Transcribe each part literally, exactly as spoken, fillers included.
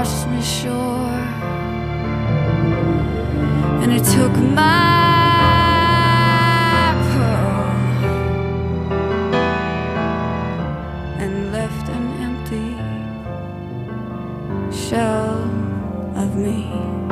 washed me sure, and it took my pearl and left an empty shell of me.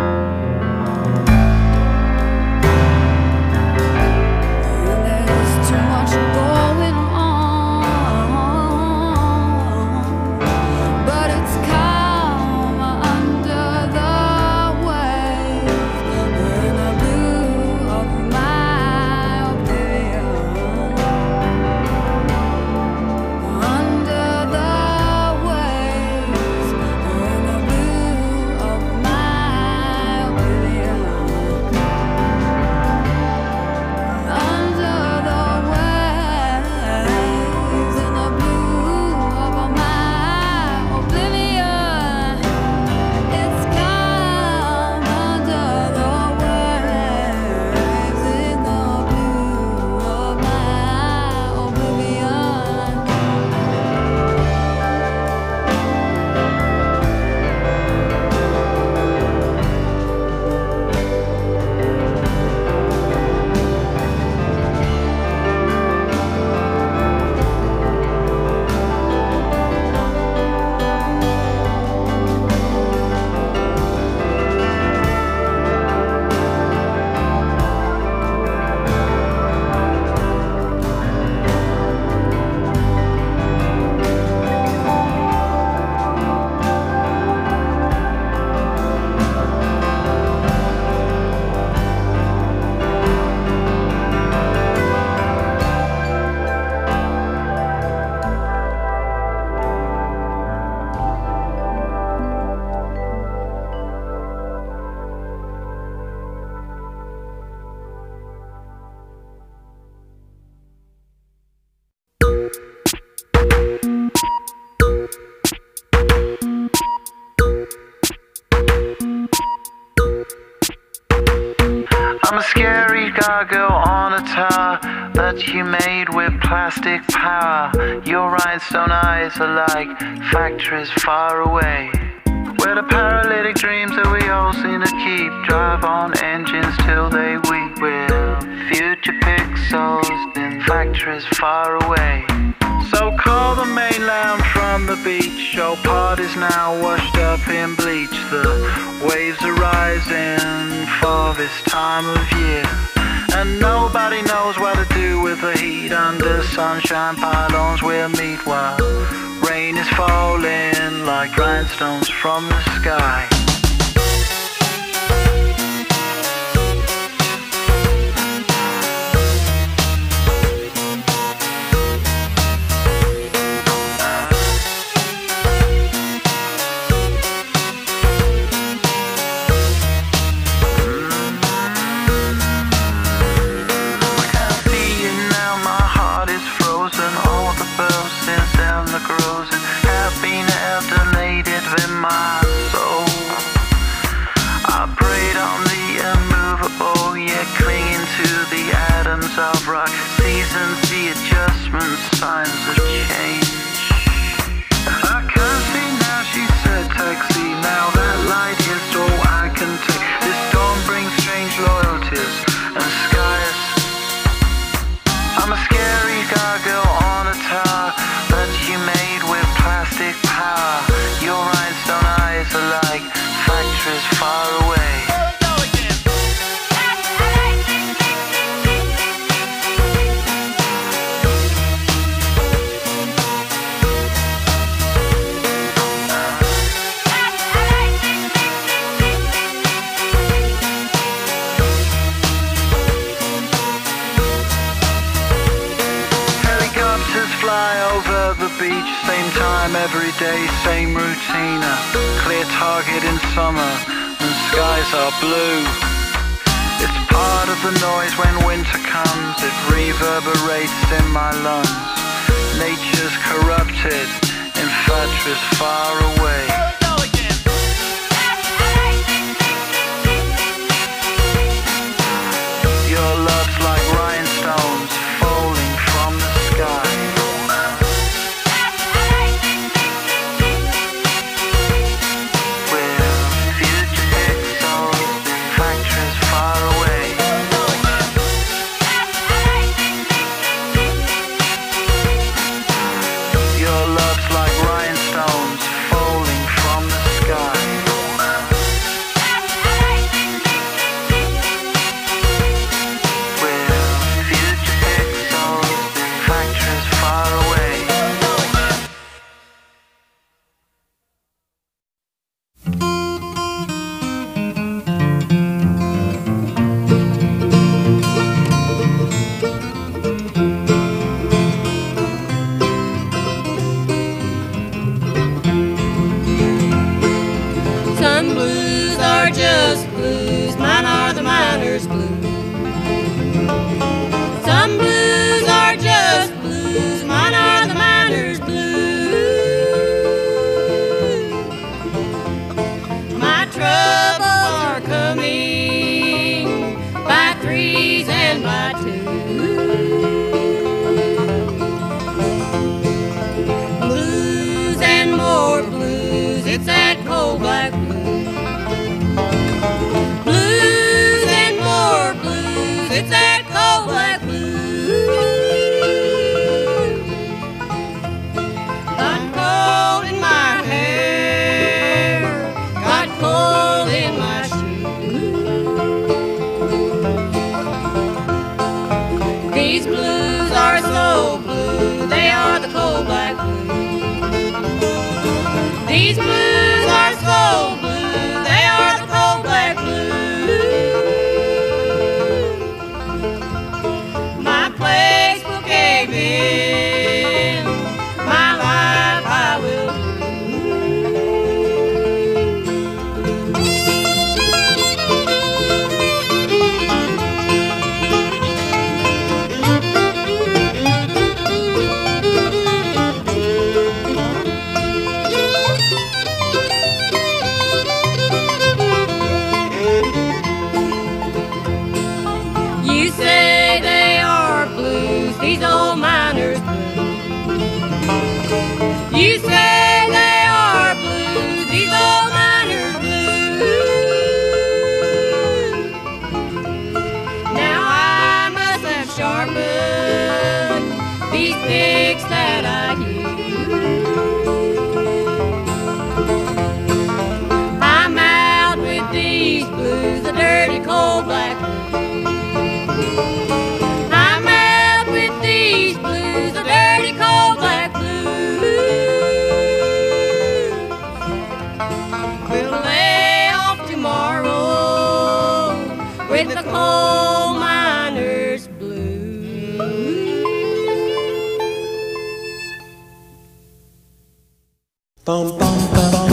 I'm a scary gargoyle on a tower that you made with plastic power. Your rhinestone eyes are like factories far away, where the paralytic dreams that we all seem to keep drive on engines till they weep. We're future pixels in factories far away. So call the mainland from the beach. Your part is now washed up in bleach. The waves are rising for this time of year, and nobody knows what to do with the heat. Under sunshine pylons we'll meet while rain is falling like rhinestones from the sky. Of rock, seasons, the adjustments, signs of change. I can't see now, she said, taxi. Now that light is all I can take. This storm brings strange loyalties and skies. I'm a scary gargoyle on a tower that you made with plastic power. Your rhinestone eyes are like factories far away. Fly over the beach, same time every day, same routine. A clear target in summer and skies are blue. It's part of the noise when winter comes. It reverberates in my lungs. Nature's corrupted in factories far away. Your love's like rhinestones falling from the sky. We're are just blues, mine are the miner's blues. Some blues are just blues, mine are the miner's blues. My troubles are coming by threes and by twos. Blues and more blues, it's that cold black blues. Blues and more blues, it's that cold black blues. Got cold in my hair, got cold in my shoes. These blues are so blue, they are the cold black blues. These blues are so blue, they are the cold black blues. My place will cave in, my life I will You say they are blues, these old miners blues. You say they are blues, these old miners blues. Now I must have sharpened these picks that I use. I'm out with these blues, the dirty cold black blues. I'm out with these blues, the dirty cold black blues. We'll lay off tomorrow with the coal miner's blues. Bum, bum, bum, bum.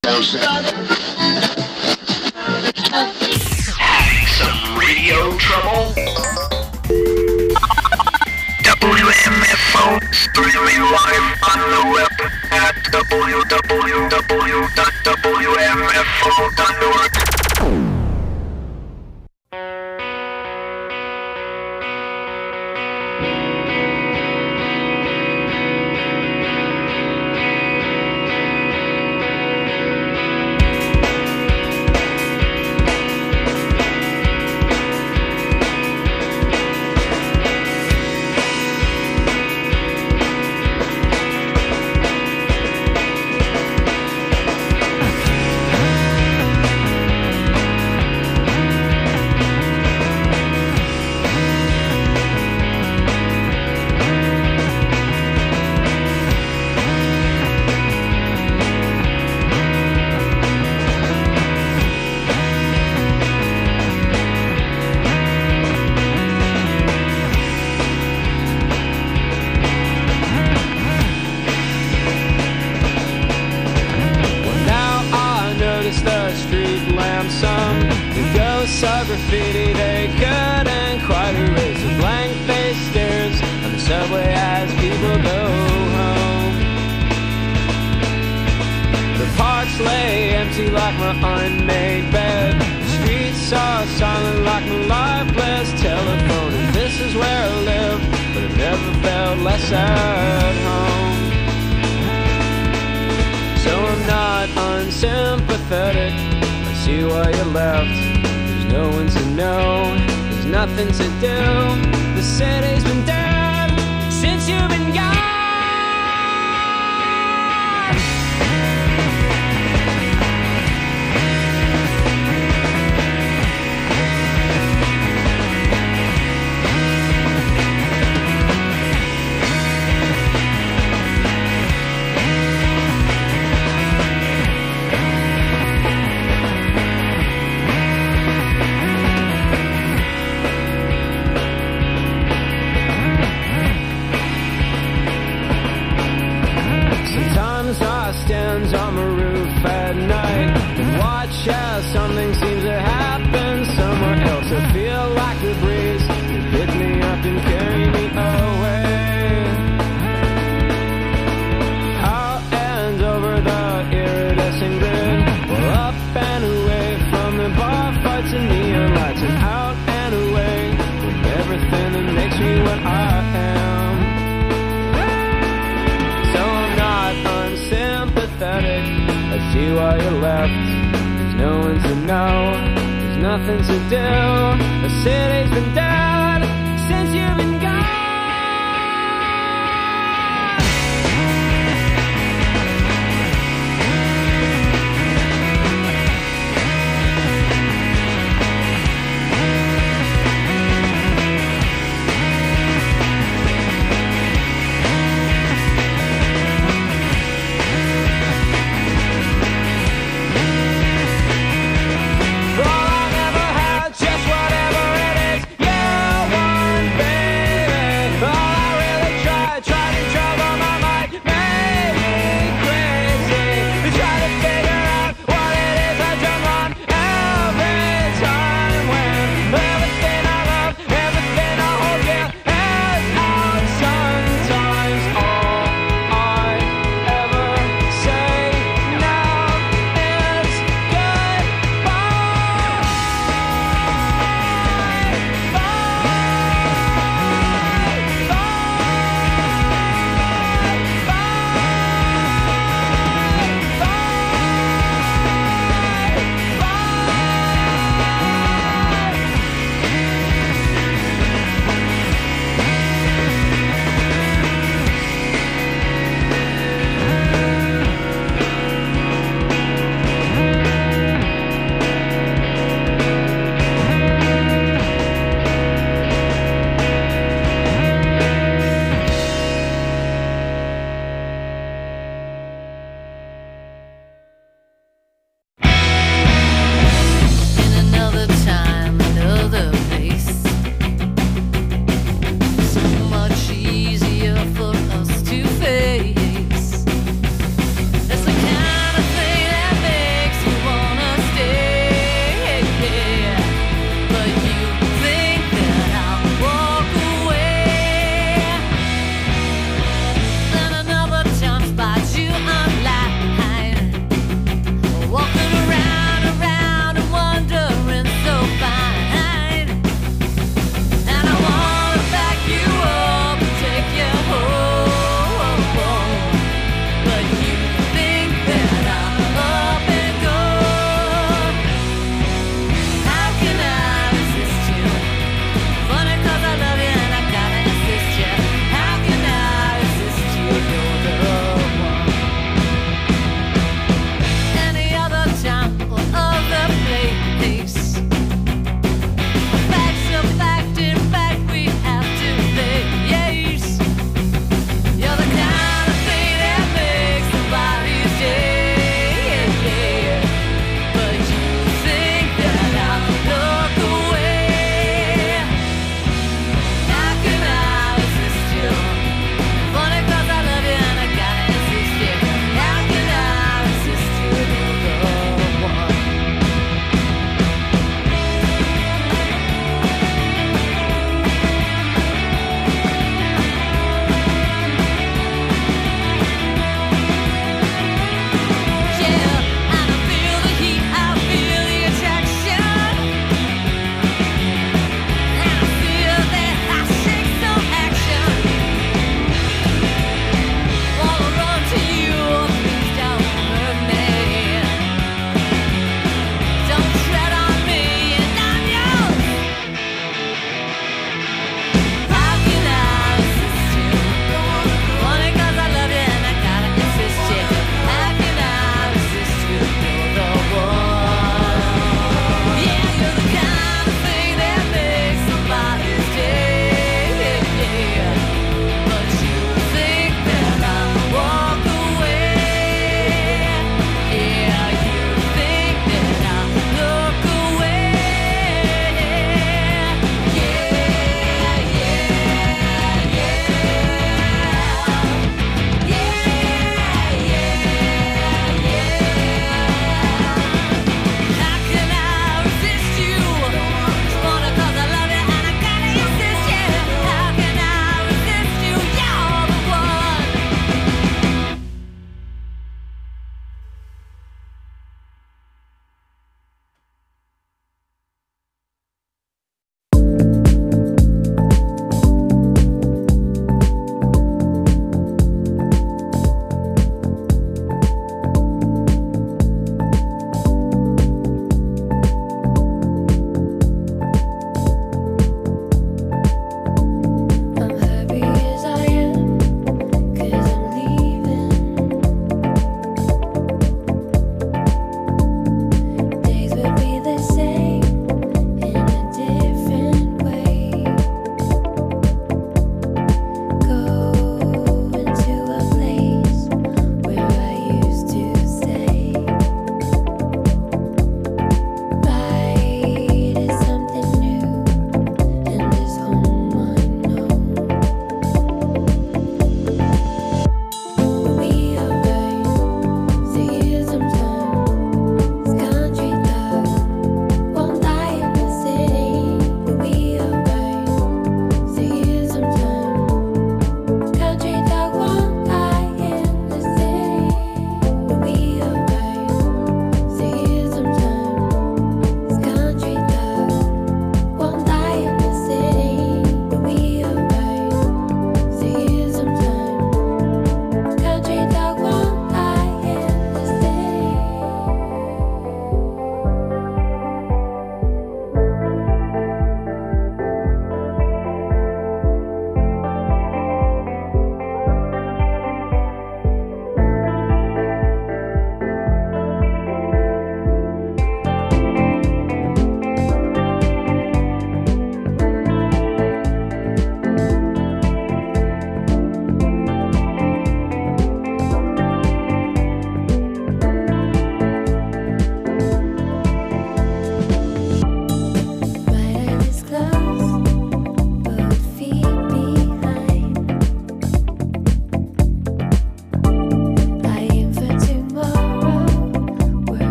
Some radio trouble? W M F O, streaming live on the web at w w w dot w m f o dot org. Graffiti, they couldn't quite erase the blank-faced stares on the subway as people go home. The parks lay empty like my unmade bed. The streets are silent like my lifeless telephone. And this is where I live, but I've never felt less at home. So I'm not unsympathetic. I see why you left. No one to know, there's nothing to do. The city's been dead since you've been gone. On my roof at night and watch as something seems to happen somewhere else. I feel like the breeze can pick me up and carry me away out and over the iridescent grid, well, up and away from the bar fights and neon lights, and out and away from everything that makes me what I am. So I'm not unsympathetic. I see why you left. There's no one to know. There's nothing to do. The city's been dead since you've been gone. All I never had, just whatever it is, yeah.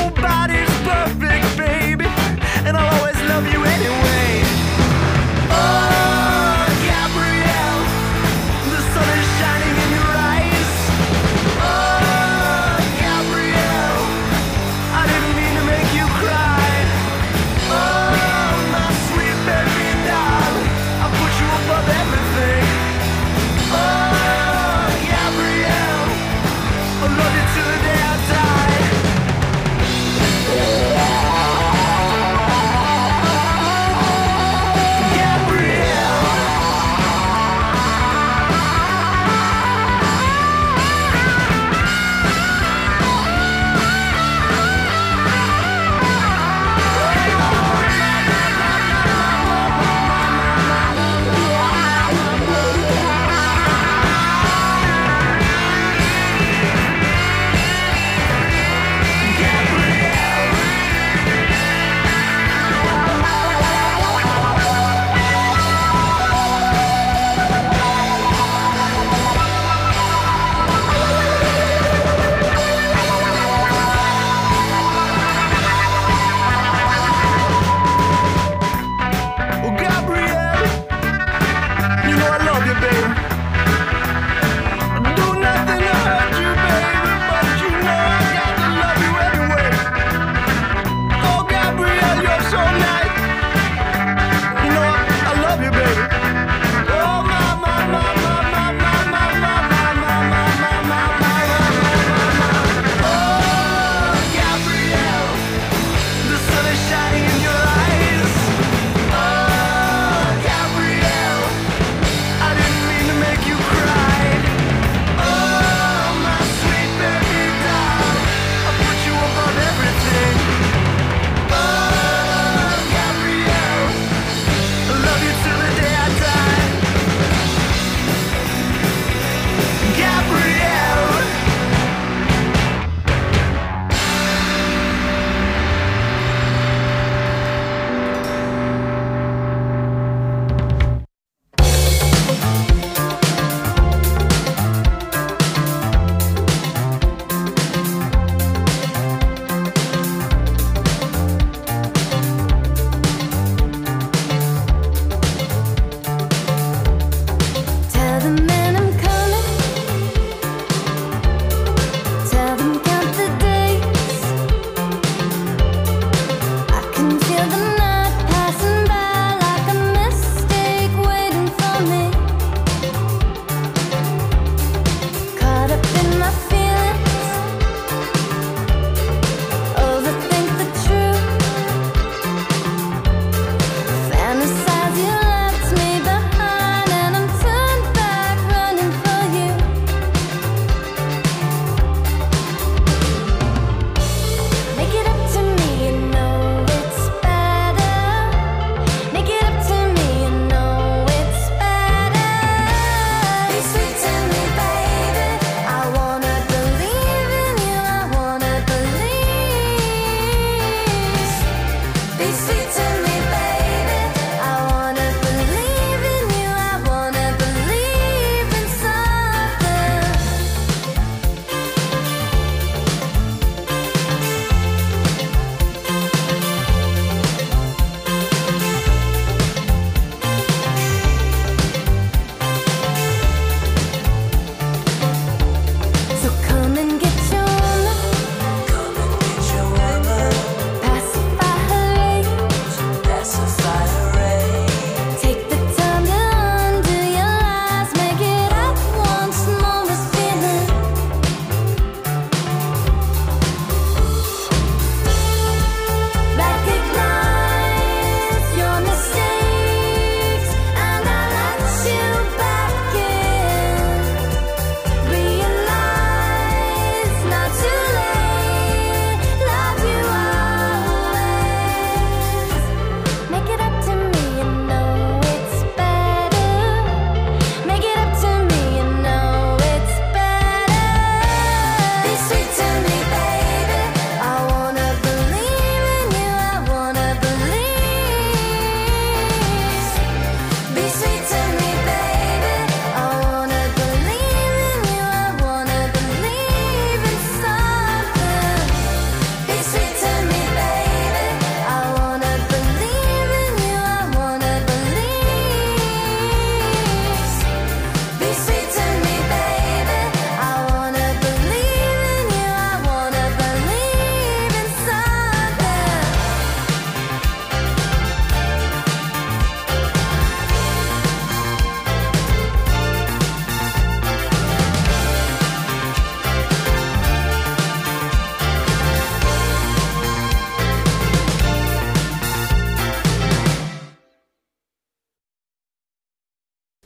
Nobody's perfect, baby, and I'll always love you anyway. Oh, Gabrielle, the sun is shining in your eyes. Oh, Gabrielle, I didn't mean to make you cry. Oh, my sweet baby doll, I put you above everything. Oh, Gabrielle, I love you till the day I die.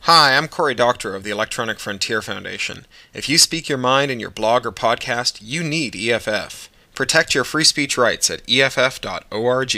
Hi, I'm Cory Doctorow of the Electronic Frontier Foundation. If you speak your mind in your blog or podcast, you need E F F. Protect your free speech rights at E F F dot org.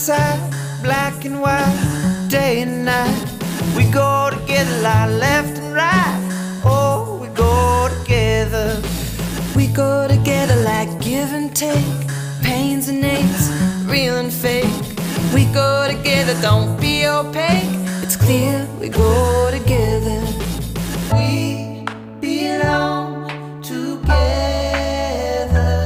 side, black and white, day and night. We go together like left and right. Oh, we go together. We go together like give and take, pains and aches, real and fake. We go together, don't be opaque. It's clear we go together. We belong together.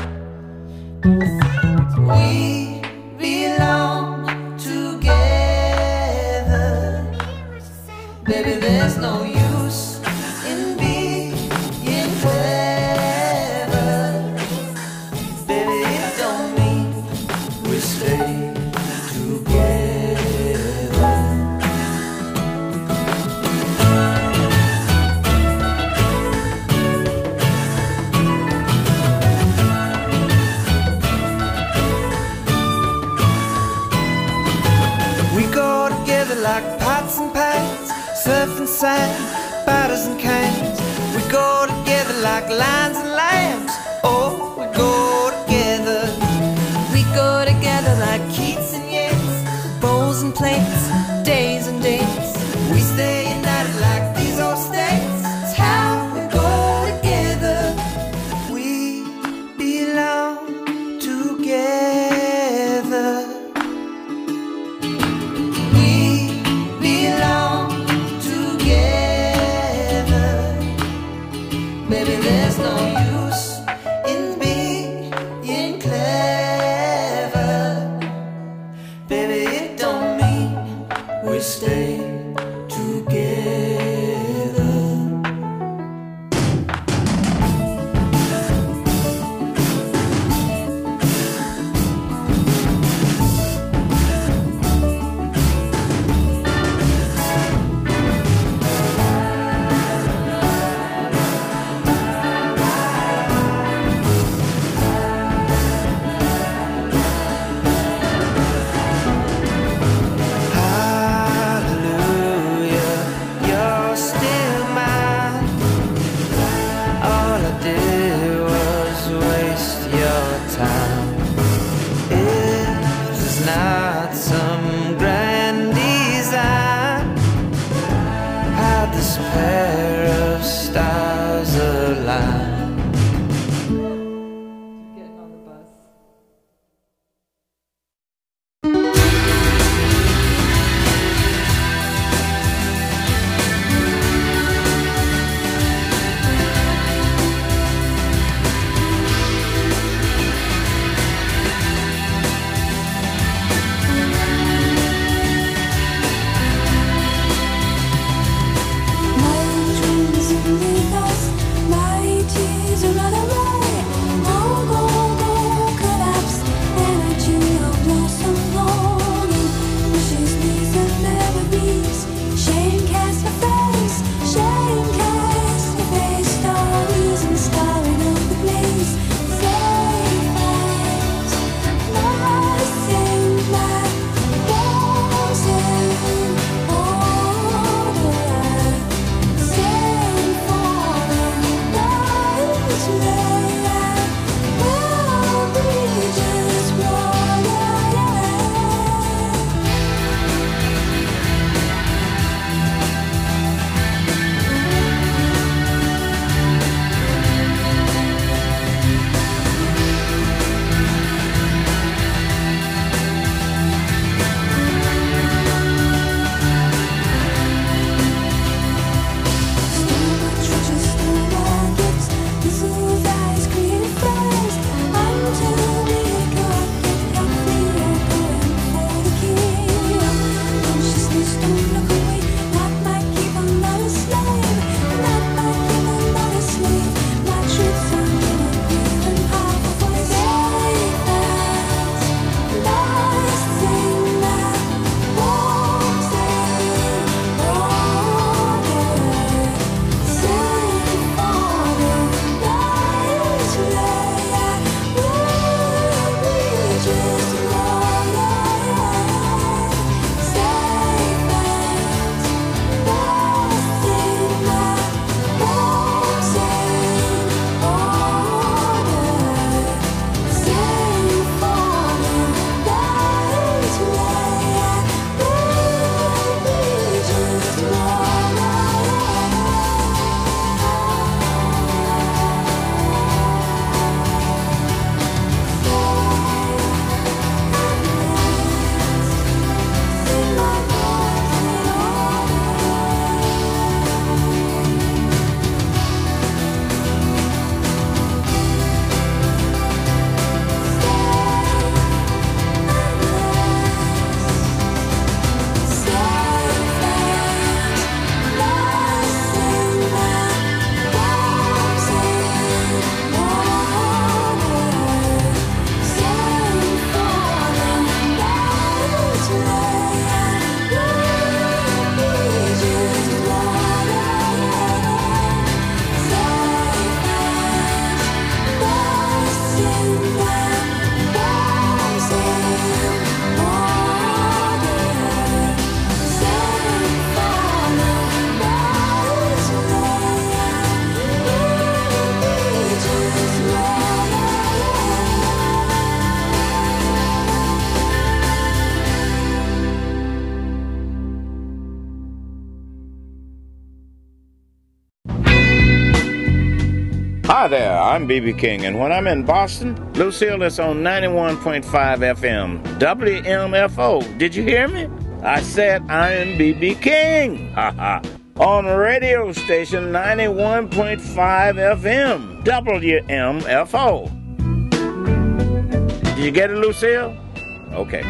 We belong together. Baby, there's no use in being clever. Baby, it don't mean we stay together. We go together like pots and pans, surf and sand, batters and cans. We go together like lions and lambs. Oh, we go together. We go together like Keats and Yeats, bowls and plates, days and dates. We stay united like these old states. It's how we go together. We belong together. We belong together. Baby, there's no use in being clever. Baby, it don't mean we stay together. Hallelujah, you're still mine. All I did was waste your time. It was not some grand design. How this pair of stars align. Getting on the bus. My dreams only last night. Hi there, I'm B B King, and when I'm in Boston, Lucille is on ninety-one point five F M, W M F O. Did you hear me? I said I am B B King. Ha ha. On radio station ninety-one point five F M, W M F O. Did you get it, Lucille? Okay.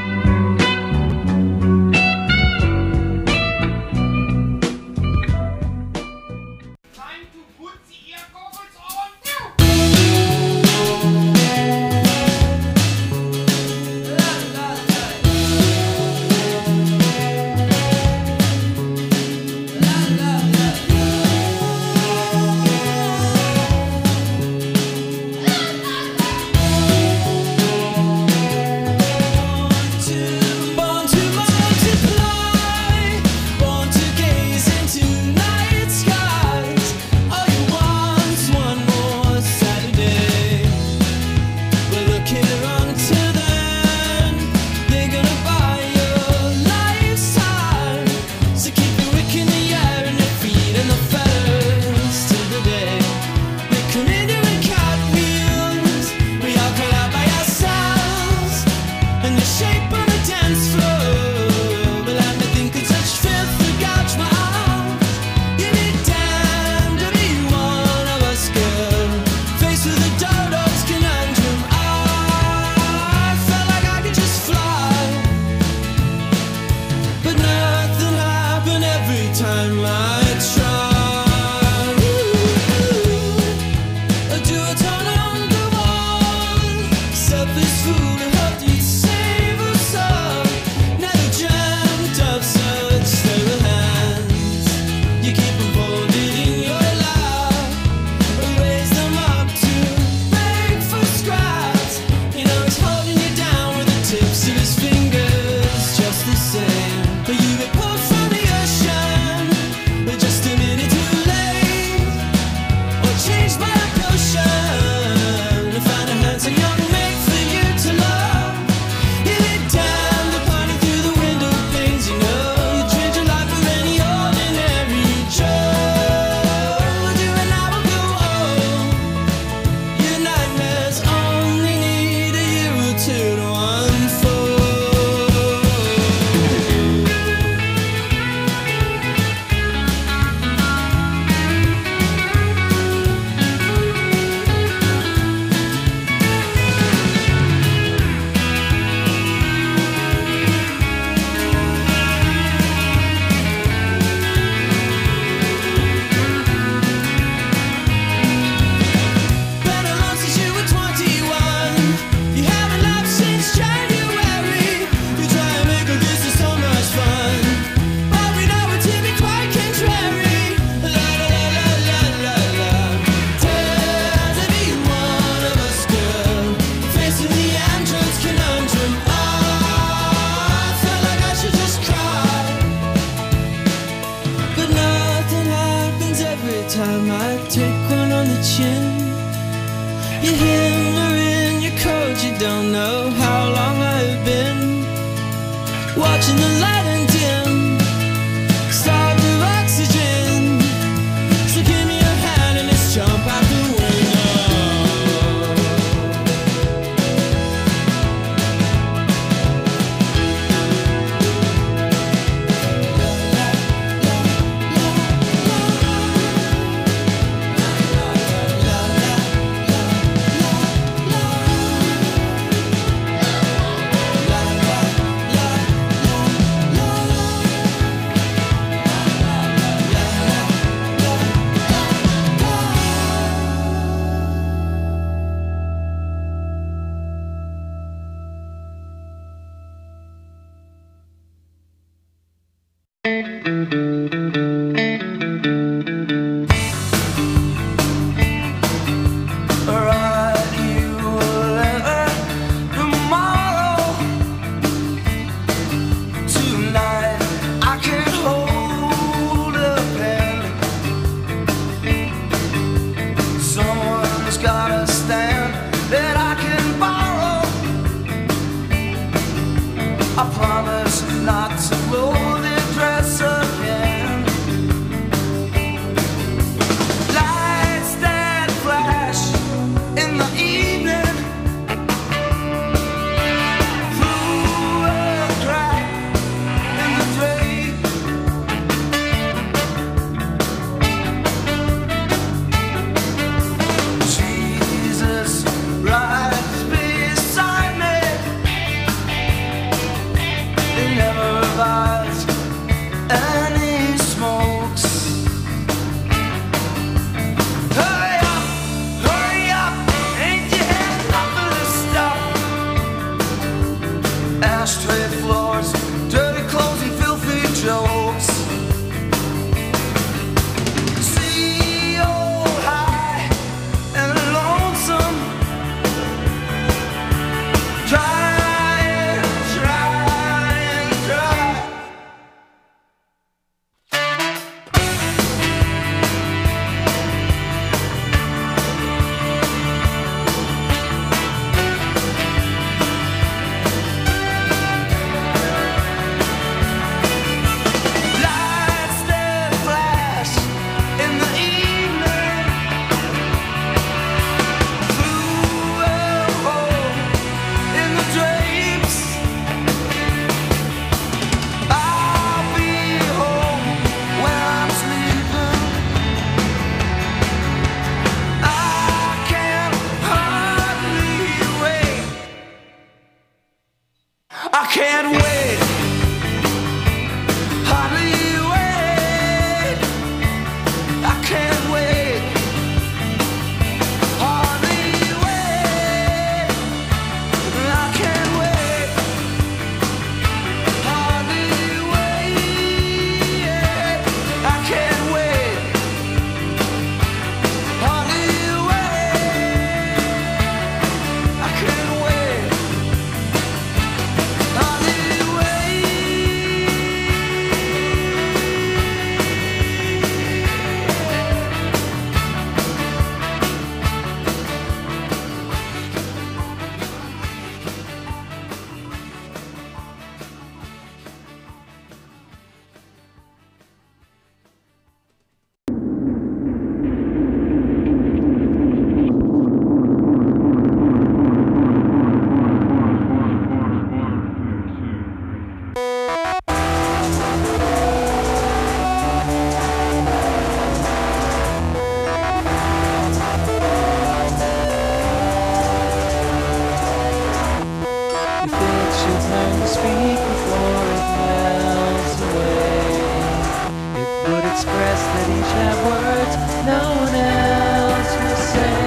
each have words no one else will say.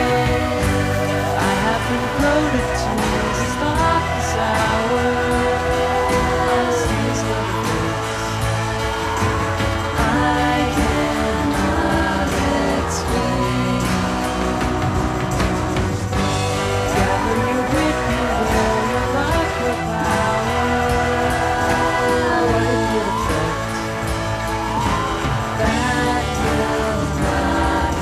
I have been floated to this thoughtless hour. Seas of bliss. I cannot explain. Gather your wit, you will, your luck, your power. What it would affect. That will not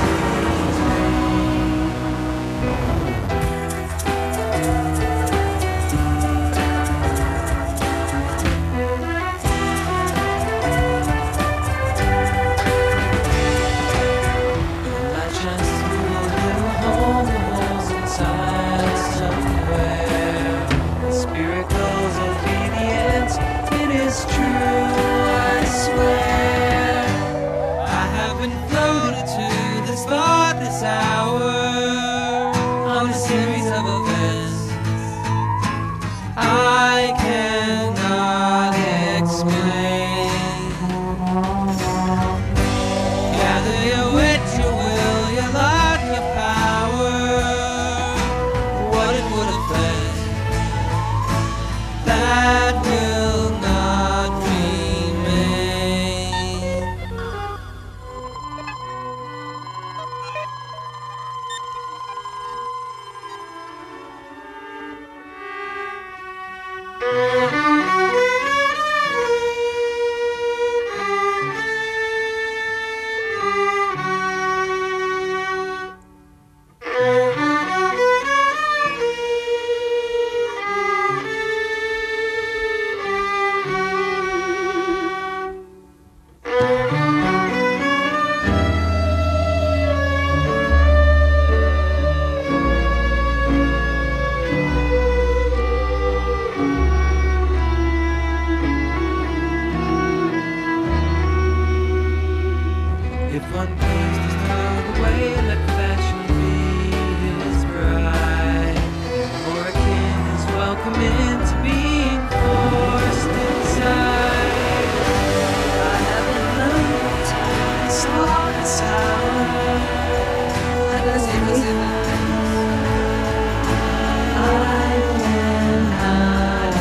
my chances will new home, the holes inside somewhere. The spirit goes obedience, it is true, I swear. I have been floated to this thoughtless hour on a series of events I cannot explain. Gather your wit, your will, your luck, your power. What it would affect, that will not remain. If one taste is turned away, let fashion be his bride. For a king is welcome into being forced inside. I haven't learned to slow this hour. Let us see what's in the I cannot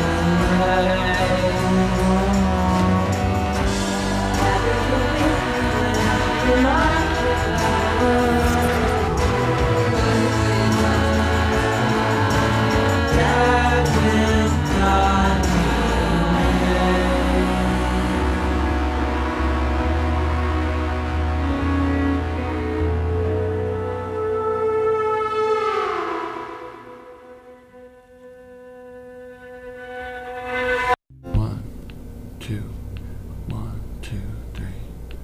One, two, one, two, three.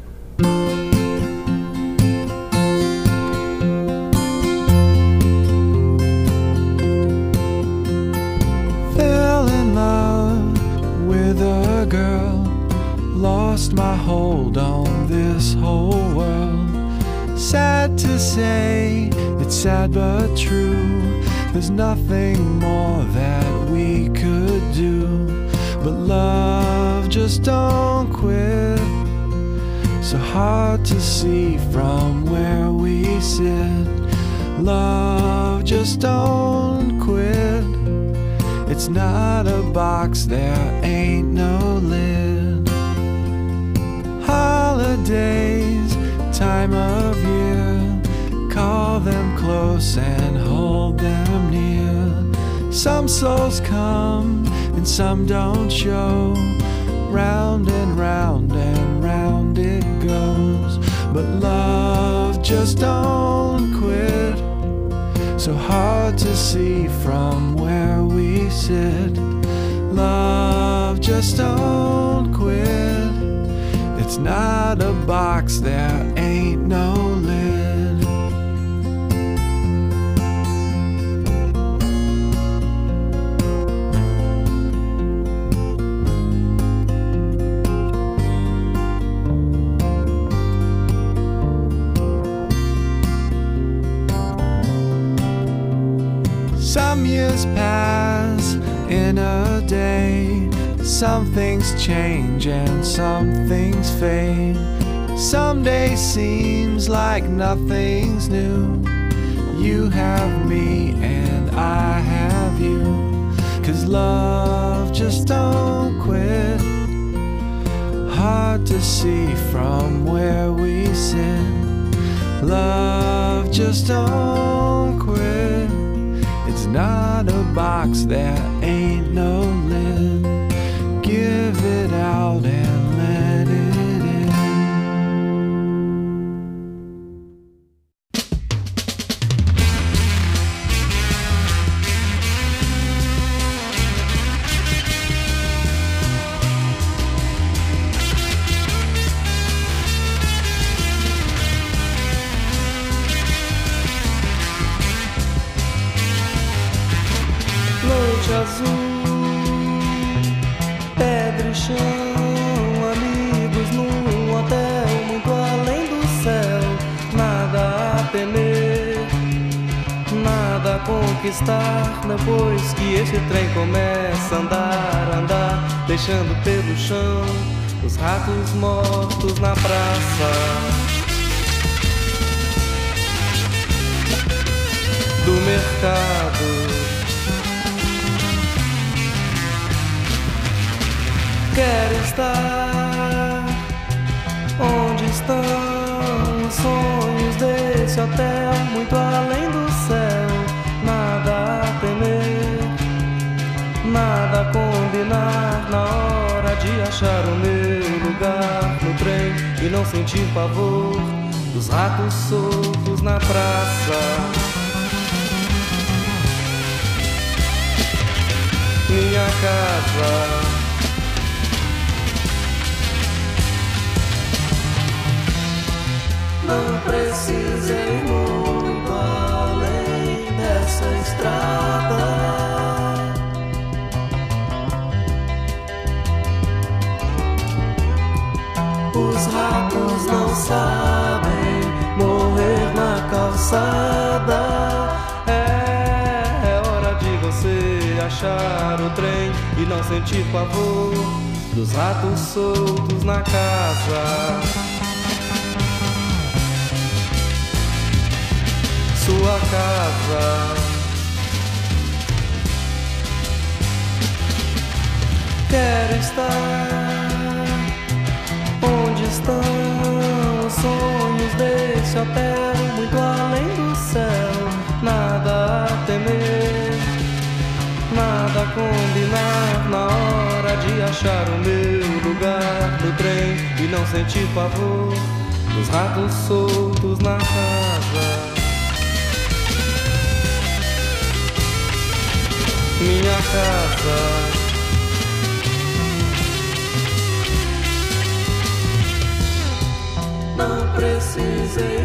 Fell in love with a girl, lost my hold on this whole world. Sad to say, it's sad but true. There's nothing more that we could do. But love just don't quit. So hard to see from where we sit. Love just don't quit. It's not a box, there ain't no lid. Holidays, time of year, call them close and hold them near. Some souls come and some don't show. Round and round and round it goes. But love just don't quit. So hard to see from where we sit. Love just don't quit. It's not a box, there ain't no lid. Some years pass in a day. Some things change and some things fade. Someday seems like nothing's new. You have me and I have you. 'Cause love just don't quit. Hard to see from where we sit. Love just don't quit. It's not a box, there ain't no lid. Give it out and let it in. Noite azul, pedra e chão, amigos num hotel muito além do céu. Nada a temer, nada a conquistar. Depois que esse trem começa a andar, andar, deixando pelo chão os ratos mortos na praça. Do mercado, quero estar onde estão os sonhos desse hotel, muito além do céu. Nada a temer, nada a combinar, na hora de achar o meu lugar no trem e não sentir pavor dos ratos soltos na praça. Minha casa, não precisa ir muito além dessa estrada. Os ratos não sabem morrer na calçada. É, é hora de você achar o trem e não sentir pavor dos ratos soltos na casa. Sua casa, quero estar onde estão os sonhos desse hotel, muito além do céu. Nada a temer, nada a combinar, na hora de achar o meu lugar no trem e não sentir pavor dos ratos soltos na casa. Minha casa, não precisei